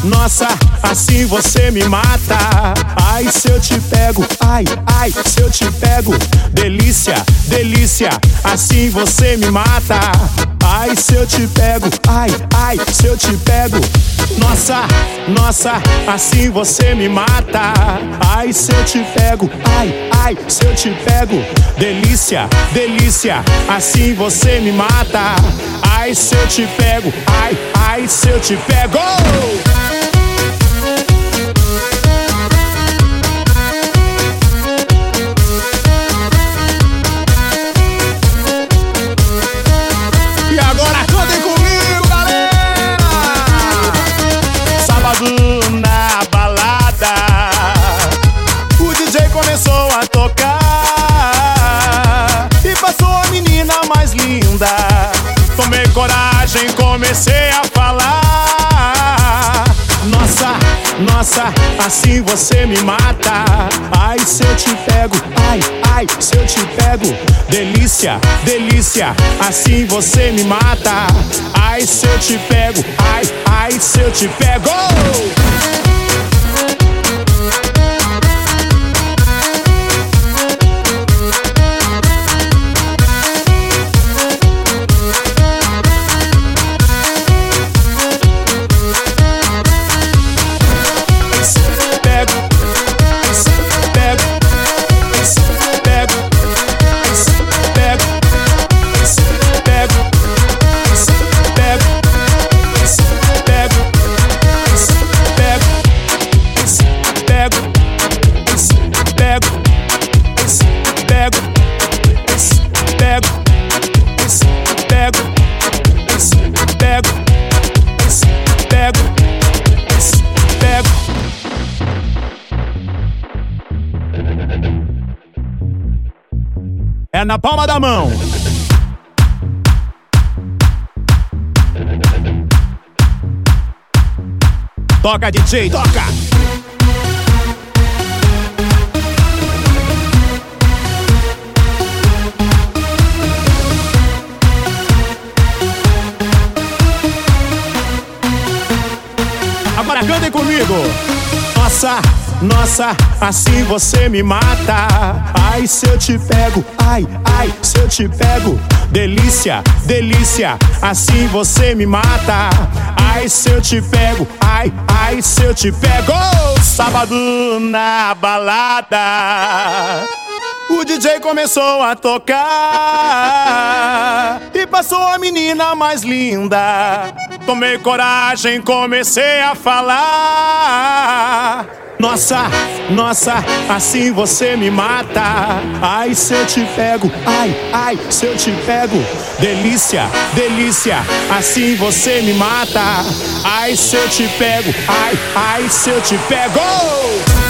nossa, assim você me mata. Ai, se eu te pego, ai, ai, se eu te pego. Delícia, delícia, assim você me mata. Ai, se eu te pego, ai, ai, se eu te pego. Nossa, nossa, assim você me mata. Ai, se eu te pego, ai, ai, se eu te pego. Delícia, delícia, assim você me mata. Ai, se eu te pego, ai, ai, se eu te pego. E agora cantem comigo, galera! Sábado na balada, o DJ começou a tocar e passou a menina mais linda. Tomei coragem, comecei a falar. Nossa, nossa, assim você me mata. Ai, se eu te pego, ai, ai, se eu te pego. Delícia, delícia, assim você me mata. Ai, se eu te pego, ai, ai, se eu te pego. É na palma da mão. Toca, DJ, toca. Agora cantem comigo. Nossa, nossa, assim você me mata. Ai, se eu te pego, ai, ai, se eu te pego. Delícia, delícia, assim você me mata. Ai, se eu te pego, ai, ai, se eu te pego. Sábado na balada, o DJ começou a tocar e passou a menina mais linda. Tomei coragem, comecei a falar. Nossa, nossa, assim você me mata. Ai, se eu te pego, ai, ai, se eu te pego. Delícia, delícia, assim você me mata. Ai, se eu te pego, ai, ai, se eu te pego.